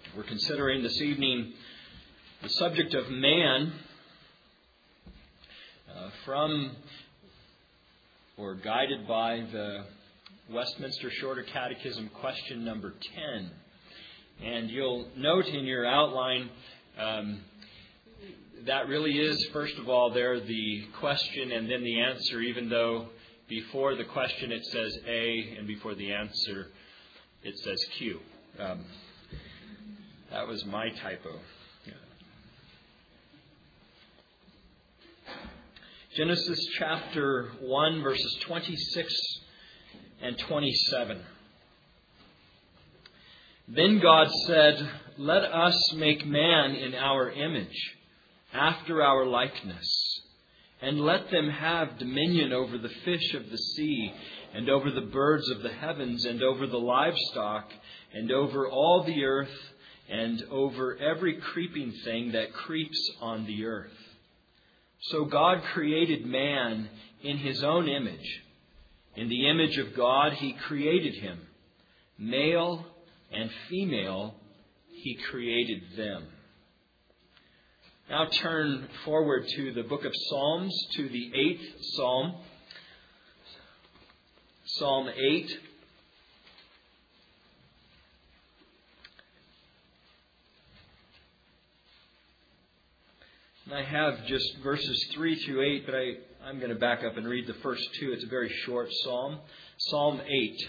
We're considering this evening the subject of man from or guided by the Westminster Shorter Catechism question number 10. And you'll note in your outline that really is, first of all, there the question and then the answer, even though before the question it says A and before the answer it says Q. That was my typo. Genesis chapter 1, verses 26 and 27. Then God said, "Let us make man in our image, after our likeness, and let them have dominion over the fish of the sea, and over the birds of the heavens, and over the livestock, and over all the earth, and over every creeping thing that creeps on the earth." So God created man in His own image. In the image of God He created him. Male and female He created them. Now turn forward to the book of Psalms, to the 8th Psalm. Psalm 8. And I have just verses 3 through 8, but I'm going to back up and read the first two. It's a very short psalm. Psalm 8.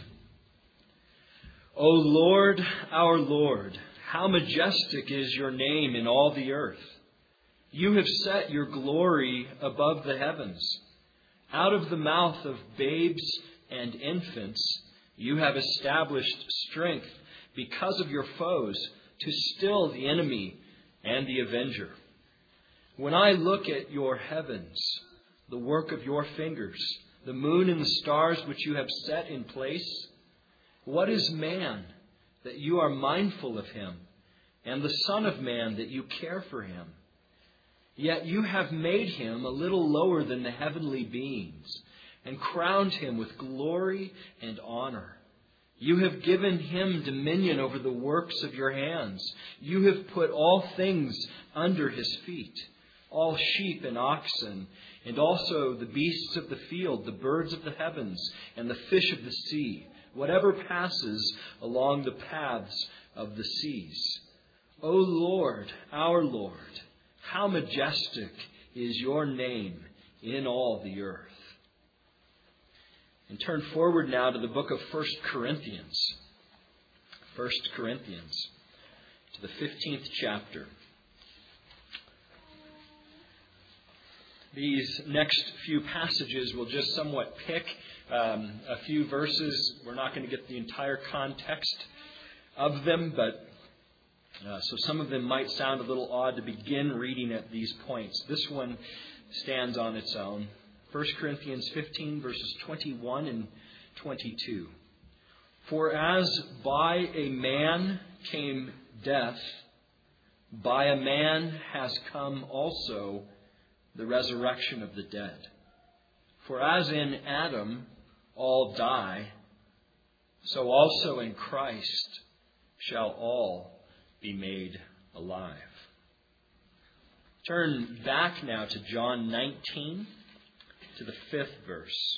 O Lord, our Lord, how majestic is your name in all the earth. You have set your glory above the heavens. Out of the mouth of babes and infants, you have established strength because of your foes, to still the enemy and the avenger. When I look at your heavens, the work of your fingers, the moon and the stars which you have set in place, what is man that you are mindful of him, and the Son of Man that you care for him? Yet you have made him a little lower than the heavenly beings, and crowned him with glory and honor. You have given him dominion over the works of your hands. You have put all things under his feet, all sheep and oxen, and also the beasts of the field, the birds of the heavens, and the fish of the sea, whatever passes along the paths of the seas. O Lord, our Lord, how majestic is your name in all the earth. And turn forward now to the book of 1 Corinthians. 1 Corinthians, to the 15th chapter. These next few passages will just somewhat pick a few verses. We're not going to get the entire context of them, but so some of them might sound a little odd to begin reading at these points. This one stands on its own. 1 Corinthians 15, verses 21 and 22. For as by a man came death, by a man has come also the resurrection of the dead. For as in Adam all die, so also in Christ shall all be made alive. Turn back now to John 19, to the 5th verse.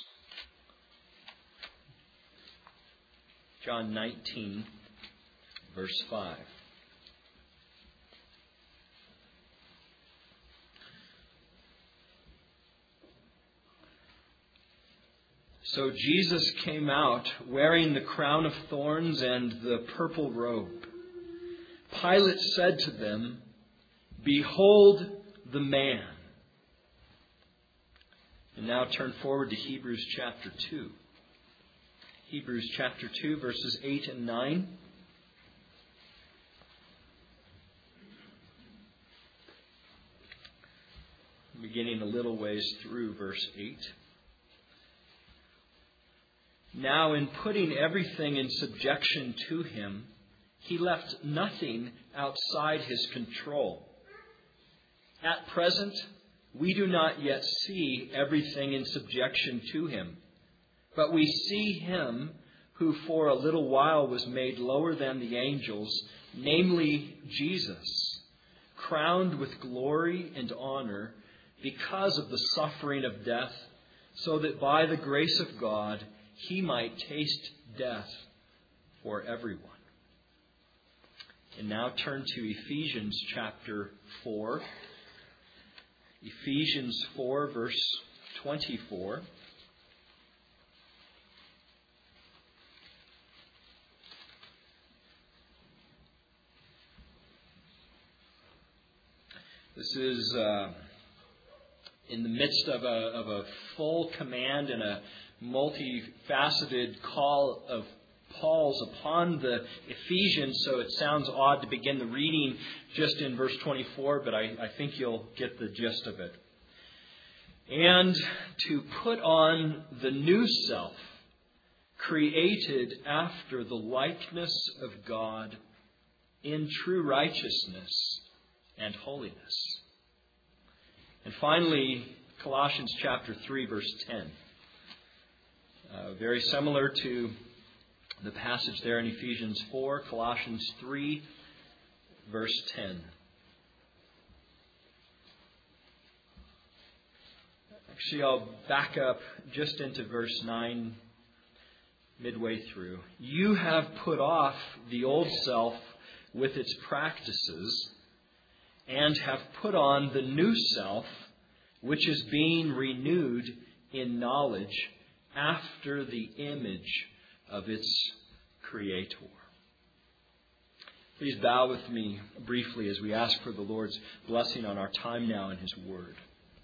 John 19, verse 5. So Jesus came out wearing the crown of thorns and the purple robe. Pilate said to them, "Behold the man." And now turn forward to Hebrews chapter 2. Hebrews chapter 2, verses 8 and 9. Beginning a little ways through verse 8. Now in putting everything in subjection to him, he left nothing outside his control. At present, we do not yet see everything in subjection to him, but we see him who for a little while was made lower than the angels, namely Jesus, crowned with glory and honor because of the suffering of death, so that by the grace of God he might taste death for everyone. And now turn to Ephesians chapter 4. Ephesians 4, verse 24. This is in the midst of a full command and a multifaceted call of Paul's upon the Ephesians, so it sounds odd to begin the reading just in verse 24, but I think you'll get the gist of it. And to put on the new self, created after the likeness of God in true righteousness and holiness. And finally, Colossians chapter 3, verse 10. Very similar to the passage there in Ephesians 4, Colossians 3, verse 10. Actually, I'll back up just into verse 9, midway through. You have put off the old self with its practices, and have put on the new self, which is being renewed in knowledge after the image of its Creator. Please bow with me briefly as we ask for the Lord's blessing on our time now in His Word.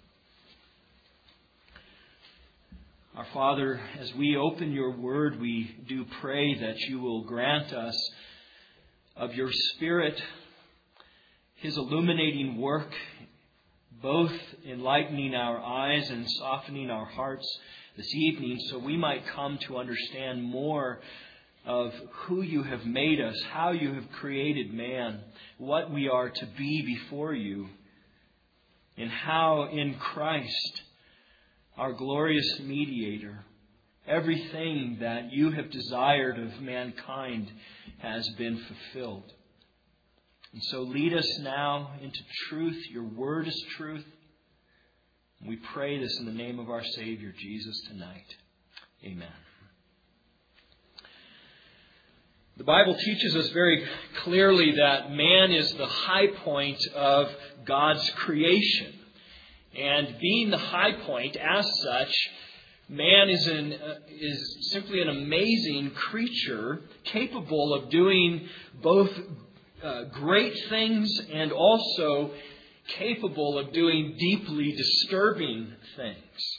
Our Father, as we open your Word, we do pray that you will grant us of your Spirit His illuminating work, both enlightening our eyes and softening our hearts this evening, so we might come to understand more of who you have made us, how you have created man, what we are to be before you, and how in Christ, our glorious mediator, everything that you have desired of mankind has been fulfilled. And so lead us now into truth. Your word is truth. We pray this in the name of our Savior, Jesus, tonight. Amen. The Bible teaches us very clearly that man is the high point of God's creation. And being the high point, as such, man is simply an amazing creature, capable of doing both great things and also capable of doing deeply disturbing things.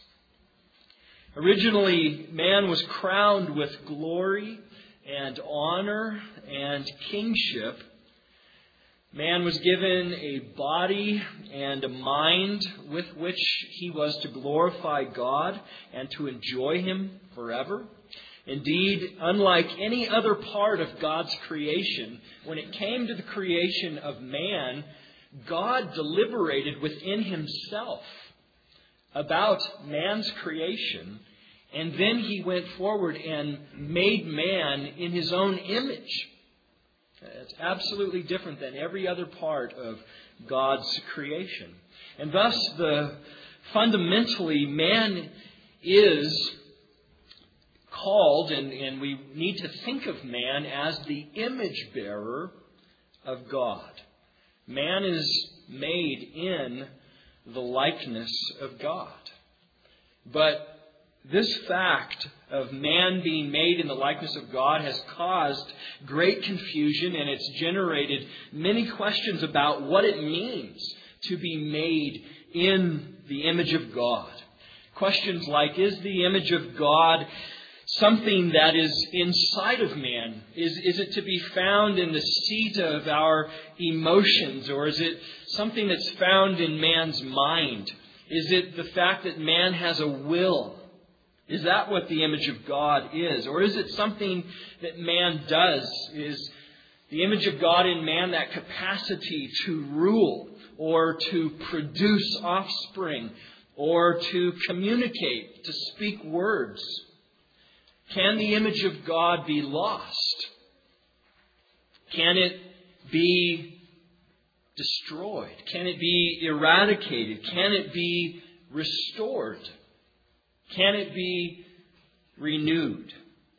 Originally, man was crowned with glory and honor and kingship. Man was given a body and a mind with which he was to glorify God and to enjoy Him forever. Indeed, unlike any other part of God's creation, when it came to the creation of man, God deliberated within Himself about man's creation, and then He went forward and made man in His own image. It's absolutely different than every other part of God's creation. And thus, fundamentally, man is called, and we need to think of man as the image bearer of God. Man is made in the likeness of God. But this fact of man being made in the likeness of God has caused great confusion, and it's generated many questions about what it means to be made in the image of God. Questions like, is the image of God something that is inside of man? Is it to be found in the seat of our emotions, or is it something that's found in man's mind? Is it the fact that man has a will? Is that what the image of God is? Or is it something that man does? Is the image of God in man that capacity to rule, or to produce offspring, or to communicate, to speak words? Can the image of God be lost? Can it be destroyed? Can it be eradicated? Can it be restored? Can it be renewed?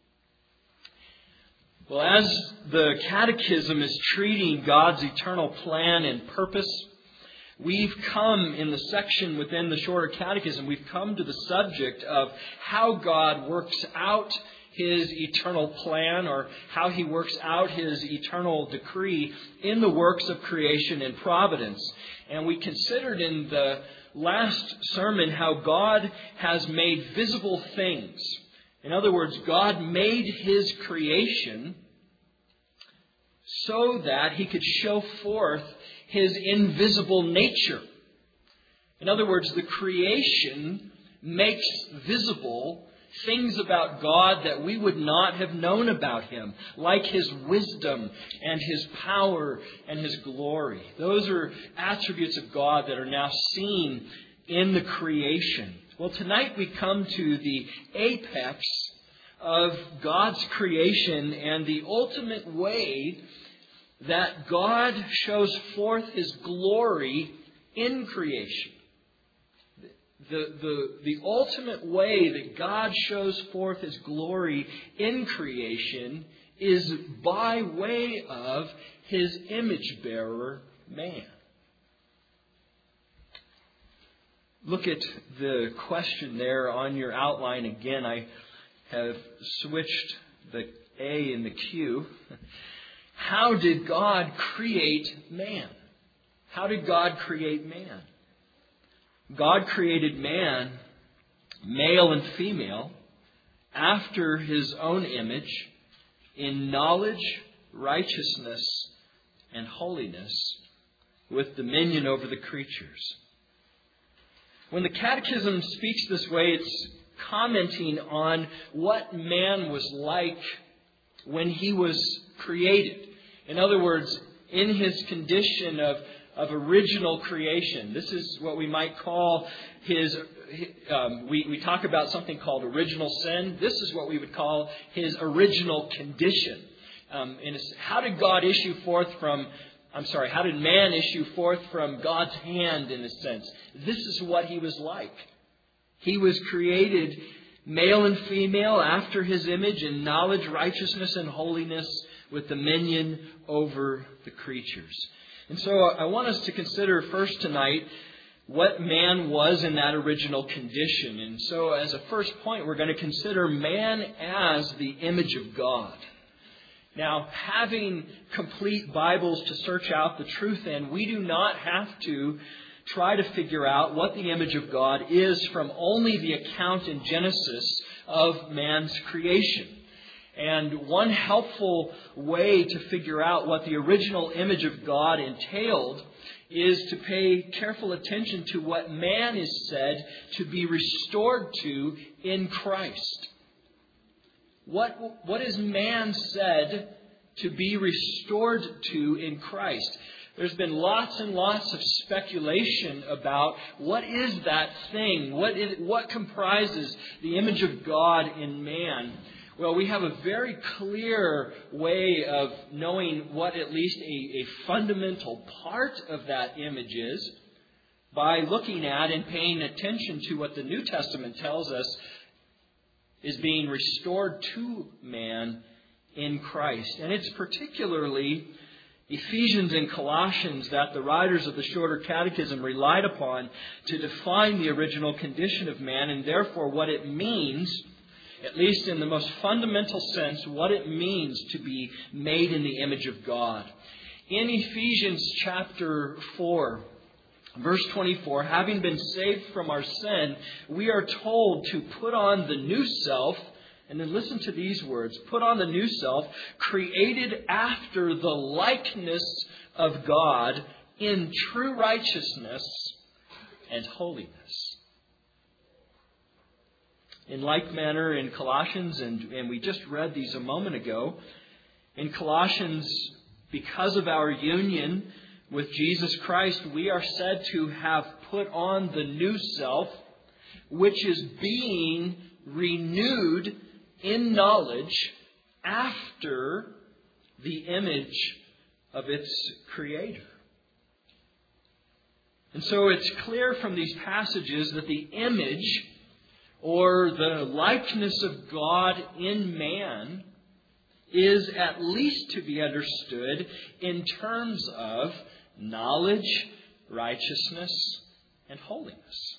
Well, as the Catechism is treating God's eternal plan and purpose, we've come in the section within the Shorter Catechism, we've come to the subject of how God works out His eternal plan, or how He works out His eternal decree in the works of creation and providence. And we considered in the last sermon how God has made visible things. In other words, God made His creation so that He could show forth His invisible nature. In other words, the creation makes visible things about God that we would not have known about Him, like His wisdom and His power and His glory. Those are attributes of God that are now seen in the creation. Well, tonight we come to the apex of God's creation and the ultimate way that God shows forth His glory in creation. The ultimate way that God shows forth His glory in creation is by way of His image bearer, man. Look at the question there on your outline again. I have switched the A in the Q. How did God create man? How did God create man? God created man, male and female, after His own image, in knowledge, righteousness, and holiness, with dominion over the creatures. When the Catechism speaks this way, it's commenting on what man was like when he was created. In other words, in his condition of original creation. This is what we might call his... We talk about something called original sin. This is what we would call his original condition. How did God issue forth from... how did man issue forth from God's hand, in a sense? This is what he was like. He was created male and female after His image in knowledge, righteousness, and holiness, with dominion over the creatures. And so I want us to consider first tonight what man was in that original condition. And so as a first point, we're going to consider man as the image of God. Now, having complete Bibles to search out the truth in, we do not have to try to figure out what the image of God is from only the account in Genesis of man's creation. And one helpful way to figure out what the original image of God entailed is to pay careful attention to what man is said to be restored to in Christ. What is man said to be restored to in Christ? There's been lots and lots of speculation about what is that thing, what comprises the image of God in man. Well, we have a very clear way of knowing what at least a fundamental part of that image is by looking at and paying attention to what the New Testament tells us is being restored to man in Christ. And it's particularly Ephesians and Colossians that the writers of the Shorter Catechism relied upon to define the original condition of man, and therefore what it means, at least in the most fundamental sense, what it means to be made in the image of God. In Ephesians chapter 4, verse 24, having been saved from our sin, we are told to put on the new self. And then listen to these words. Put on the new self, created after the likeness of God in true righteousness and holiness. In like manner in Colossians, and we just read these a moment ago, in Colossians, because of our union with Jesus Christ, we are said to have put on the new self, which is being renewed in knowledge after the image of its Creator. And so it's clear from these passages that the image or the likeness of God in man is at least to be understood in terms of knowledge, righteousness, and holiness.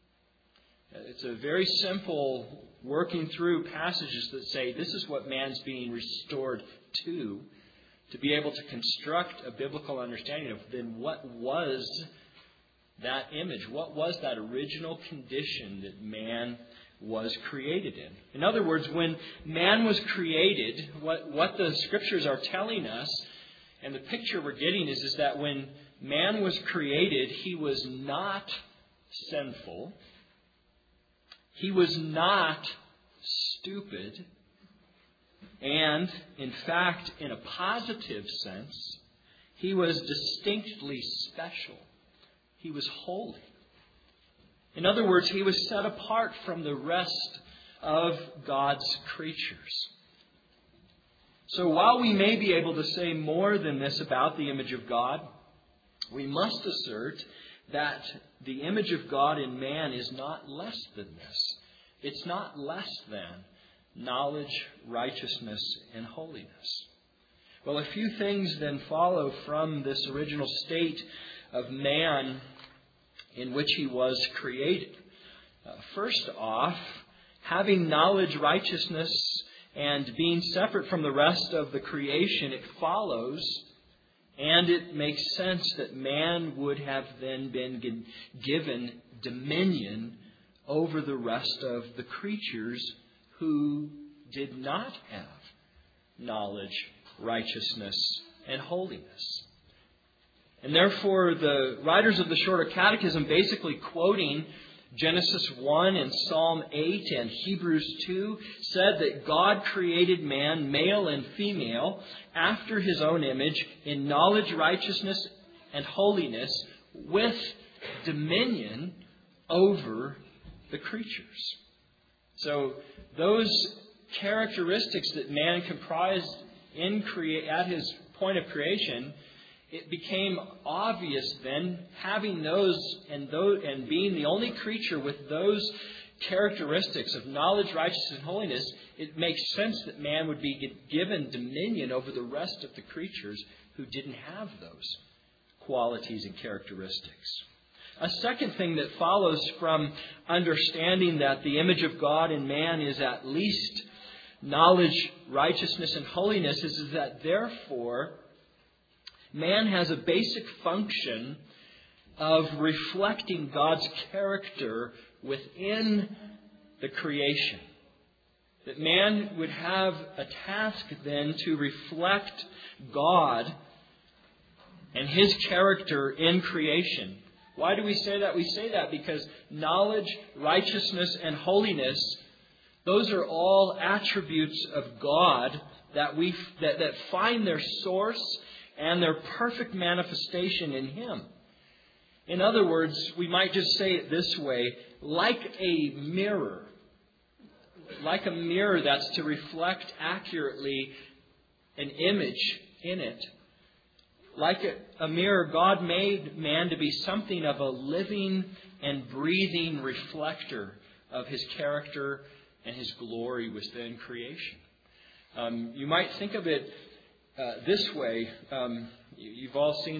It's a very simple working through passages that say this is what man's being restored to be able to construct a biblical understanding of then what was that image, what was that original condition that man was created in. In other words, when man was created, what the Scriptures are telling us, and the picture we're getting is that when man was created, he was not sinful. He was not stupid. And, in fact, in a positive sense, he was distinctly special. He was holy. In other words, he was set apart from the rest of God's creatures. So while we may be able to say more than this about the image of God, we must assert that the image of God in man is not less than this. It's not less than knowledge, righteousness, and holiness. Well, a few things then follow from this original state of man in which he was created. First off, having knowledge, righteousness, and being separate from the rest of the creation, it follows, and it makes sense that man would have then been given dominion over the rest of the creatures who did not have knowledge, righteousness, and holiness. And therefore, the writers of the Shorter Catechism, basically quoting Genesis 1 and Psalm 8 and Hebrews 2, said that God created man, male and female, after his own image, in knowledge, righteousness, and holiness, with dominion over the creatures. So those characteristics that man comprised at his point of creation, it became obvious then, having those and being the only creature with those characteristics of knowledge, righteousness, and holiness, it makes sense that man would be given dominion over the rest of the creatures who didn't have those qualities and characteristics. A second thing that follows from understanding that the image of God in man is at least knowledge, righteousness, and holiness is that therefore man has a basic function of reflecting God's character within the creation. That man would have a task then to reflect God and His character in creation. Why do we say that? We say that because knowledge, righteousness, and holiness, those are all attributes of God that find their source and their perfect manifestation in Him. In other words, we might just say it this way, like a mirror that's to reflect accurately an image in it. Like a mirror, God made man to be something of a living and breathing reflector of His character and His glory within creation. You might think of it this way. You've all seen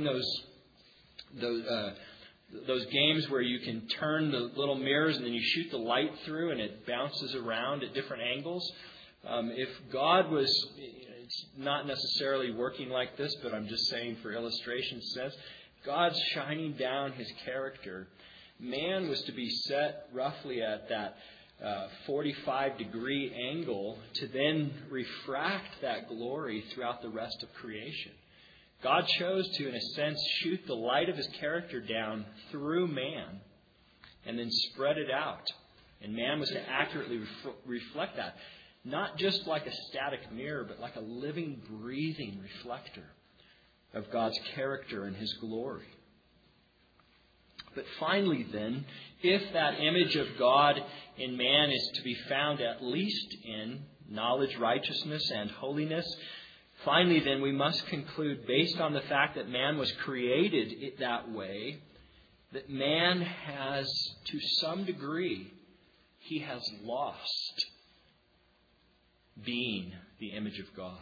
those games where you can turn the little mirrors and then you shoot the light through and it bounces around at different angles. If God was, it's not necessarily working like this, but I'm just saying for illustration's sense, God's shining down His character. Man was to be set roughly at that 45-degree angle to then refract that glory throughout the rest of creation. God chose to, in a sense, shoot the light of His character down through man and then spread it out. And man was to accurately reflect that. Not just like a static mirror, but like a living, breathing reflector of God's character and His glory. But finally then, if that image of God in man is to be found at least in knowledge, righteousness, and holiness. Finally, then, we must conclude, based on the fact that man was created that way, that man has, to some degree, he has lost being the image of God.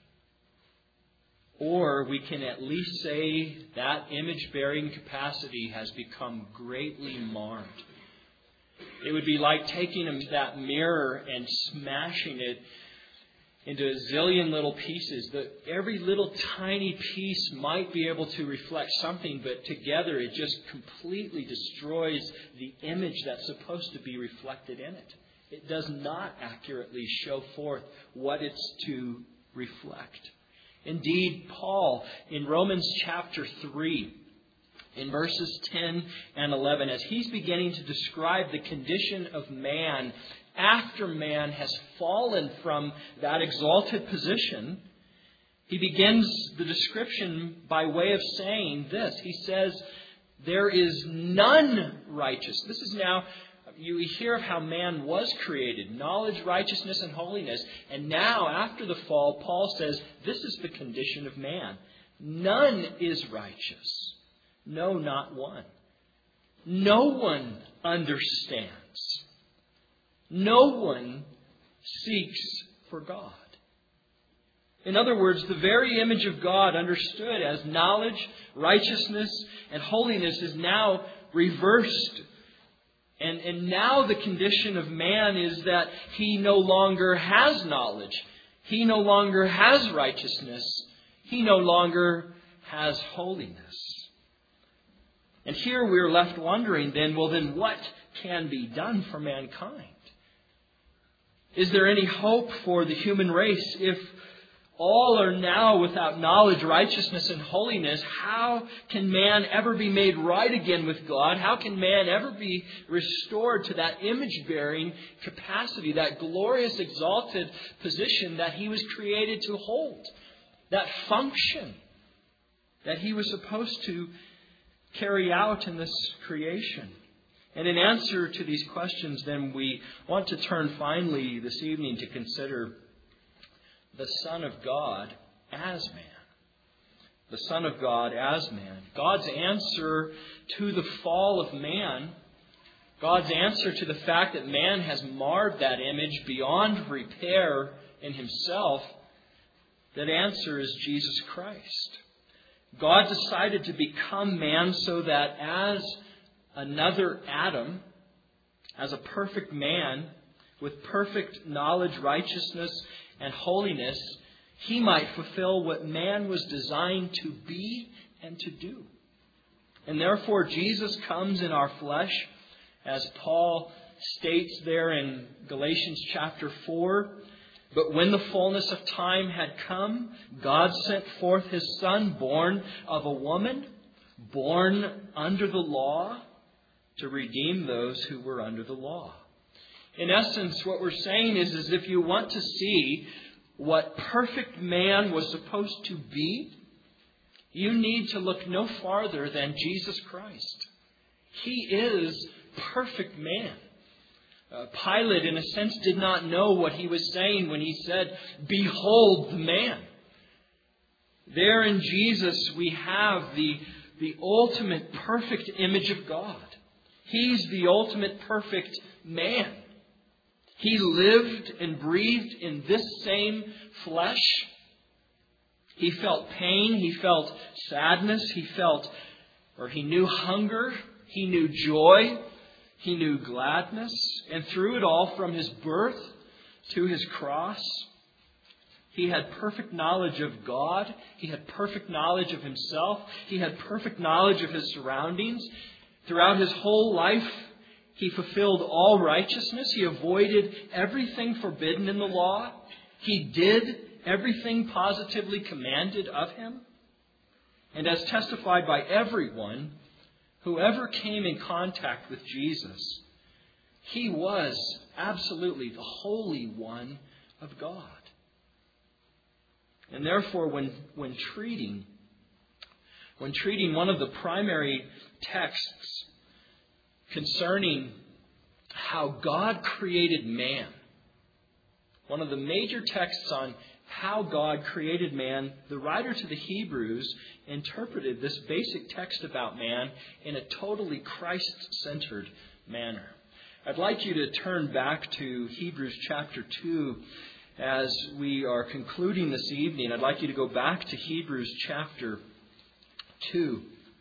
Or we can at least say that image-bearing capacity has become greatly marred. It would be like taking that mirror and smashing it into a zillion little pieces. Every little tiny piece might be able to reflect something, but together it just completely destroys the image that's supposed to be reflected in it. It does not accurately show forth what it's to reflect. Indeed, Paul, in Romans chapter 3, in verses 10 and 11, as he's beginning to describe the condition of man after man has fallen from that exalted position, he begins the description by way of saying this. He says, there is none righteous. This is now, you hear of how man was created, knowledge, righteousness, and holiness. And now, after the fall, Paul says, this is the condition of man. None is righteous. No, not one. No one understands. No one seeks for God. In other words, the very image of God understood as knowledge, righteousness, and holiness is now reversed. And now the condition of man is that he no longer has knowledge. He no longer has righteousness. He no longer has holiness. And here we're left wondering then what can be done for mankind? Is there any hope for the human race? If all are now without knowledge, righteousness, and holiness, how can man ever be made right again with God? How can man ever be restored to that image-bearing capacity, that glorious, exalted position that he was created to hold? That function that he was supposed to carry out in this creation. And in answer to these questions, then, we want to turn finally this evening to consider the Son of God as man. The Son of God as man. God's answer to the fall of man, God's answer to the fact that man has marred that image beyond repair in himself, that answer is Jesus Christ. God decided to become man so that as another Adam, as a perfect man with perfect knowledge, righteousness, and holiness, he might fulfill what man was designed to be and to do. And therefore, Jesus comes in our flesh, as Paul states there in Galatians chapter 4. But when the fullness of time had come, God sent forth His Son, born of a woman, born under the law, to redeem those who were under the law. In essence, what we're saying is if you want to see what perfect man was supposed to be, you need to look no farther than Jesus Christ. He is perfect man. Pilate, in a sense, did not know what he was saying when he said, "Behold the man." There in Jesus we have the ultimate perfect image of God. He's the ultimate perfect man. He lived and breathed in this same flesh. He felt pain. He felt sadness. He knew hunger. He knew joy. He knew gladness. And through it all, from His birth to His cross, He had perfect knowledge of God. He had perfect knowledge of Himself. He had perfect knowledge of His surroundings. Throughout His whole life, He fulfilled all righteousness. He avoided everything forbidden in the law. He did everything positively commanded of Him. And as testified by everyone who ever came in contact with Jesus, He was absolutely the Holy One of God. And therefore, when treating one of the primary texts concerning how God created man, one of the major texts on how God created man, the writer to the Hebrews interpreted this basic text about man in a totally Christ-centered manner. I'd like you to turn back to Hebrews chapter 2 as we are concluding this evening. I'd like you to go back to Hebrews chapter 2.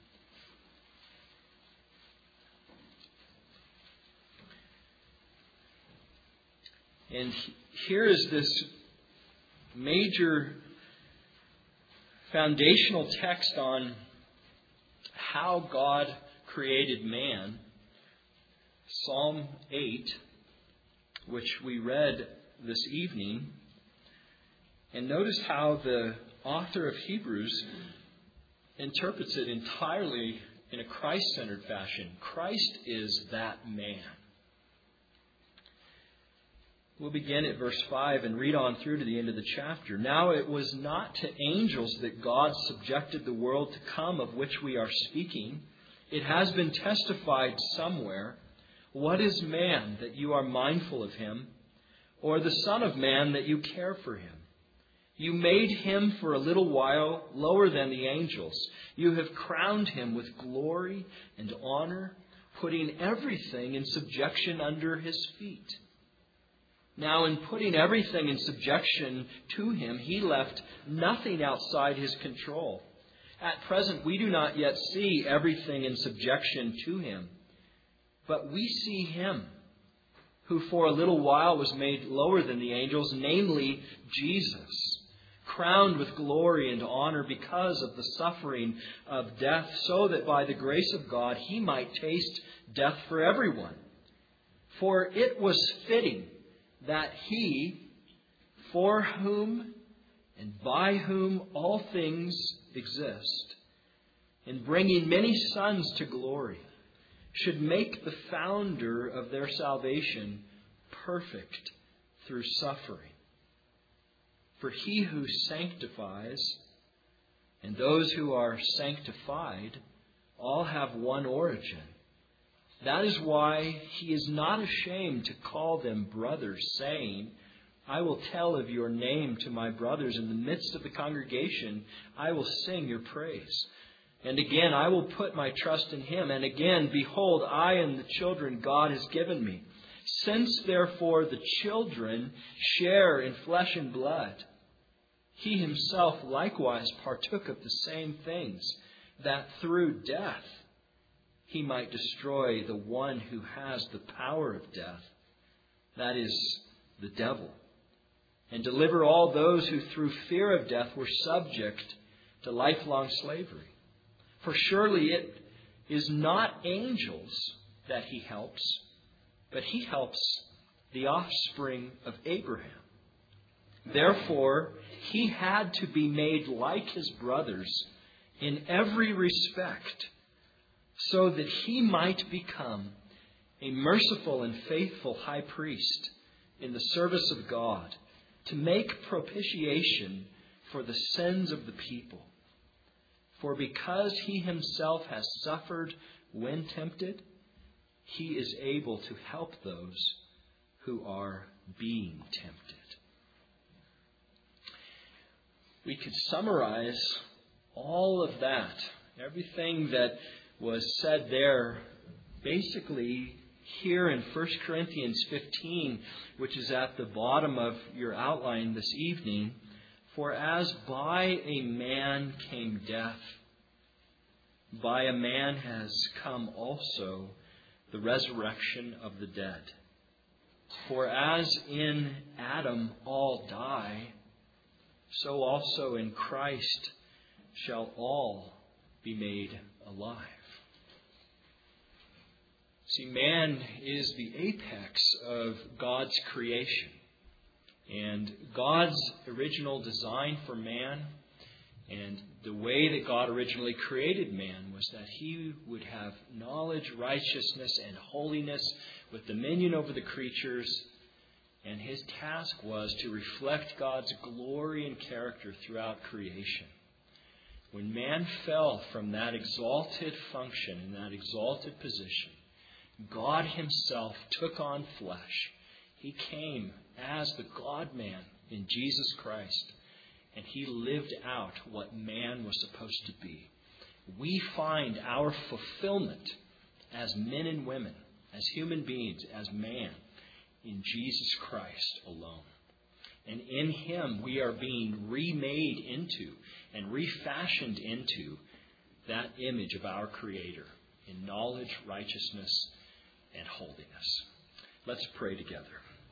And here is this major foundational text on how God created man. Psalm 8, which we read this evening. And notice how the author of Hebrews interprets it entirely in a Christ-centered fashion. Christ is that man. We'll begin at verse 5 and read on through to the end of the chapter. Now it was not to angels that God subjected the world to come, of which we are speaking. It has been testified somewhere. What is man that you are mindful of him, or the Son of Man that you care for him? You made him for a little while lower than the angels. You have crowned him with glory and honor, putting everything in subjection under his feet. Now, in putting everything in subjection to him, he left nothing outside his control. At present, we do not yet see everything in subjection to him, but we see him who for a little while was made lower than the angels, namely Jesus, crowned with glory and honor because of the suffering of death, so that by the grace of God he might taste death for everyone. For it was fitting that he, for whom and by whom all things exist, in bringing many sons to glory, should make the founder of their salvation perfect through suffering. For he who sanctifies and those who are sanctified all have one origin. That is why he is not ashamed to call them brothers, saying, I will tell of your name to my brothers. In the midst of the congregation, I will sing your praise. And again, I will put my trust in him. And again, behold, I and the children God has given me. Since, therefore, the children share in flesh and blood, he himself likewise partook of the same things, that through death he might destroy the one who has the power of death, that is, the devil, and deliver all those who through fear of death were subject to lifelong slavery. For surely it is not angels that he helps, but he helps the offspring of Abraham. Therefore, he had to be made like his brothers in every respect, so that he might become a merciful and faithful high priest in the service of God, to make propitiation for the sins of the people. For because he himself has suffered when tempted, he is able to help those who are being tempted. We could summarize all of that, everything that was said there, basically here in 1 Corinthians 15, which is at the bottom of your outline this evening. For as by a man came death, by a man has come also the resurrection of the dead. For as in Adam all die, so also in Christ shall all be made alive. See, man is the apex of God's creation. And God's original design for man and the way that God originally created man was that he would have knowledge, righteousness, and holiness with dominion over the creatures. And his task was to reflect God's glory and character throughout creation. When man fell from that exalted function and that exalted position, God himself took on flesh. He came as the God-man in Jesus Christ, and He lived out what man was supposed to be. We find our fulfillment as men and women, as human beings, as man, in Jesus Christ alone. And in Him we are being remade into and refashioned into that image of our Creator in knowledge, righteousness, and holiness. Let's pray together.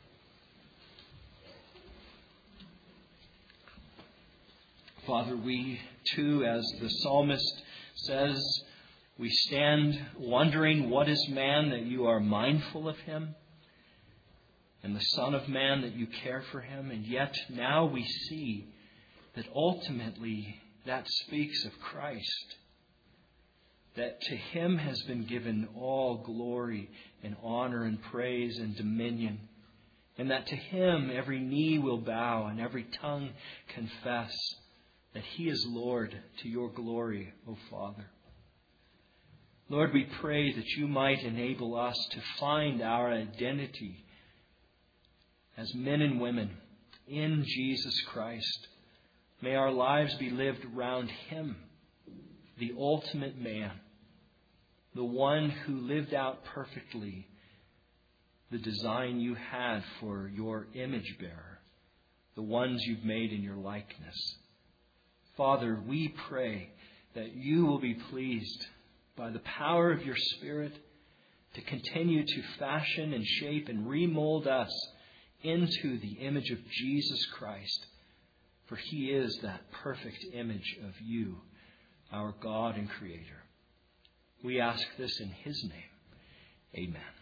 Father, we too, as the psalmist says, we stand wondering, what is man that you are mindful of him? And the Son of Man that you care for him. And yet now we see that ultimately that speaks of Christ. That to Him has been given all glory and honor and praise and dominion. And that to Him every knee will bow and every tongue confess that He is Lord, to your glory, O Father. Lord, we pray that you might enable us to find our identity as men and women in Jesus Christ. May our lives be lived around Him, the ultimate man, the one who lived out perfectly the design you had for your image bearer, the ones you've made in your likeness. Father, we pray that you will be pleased by the power of your Spirit to continue to fashion and shape and remold us into the image of Jesus Christ. For He is that perfect image of you, our God and Creator. We ask this in His name. Amen.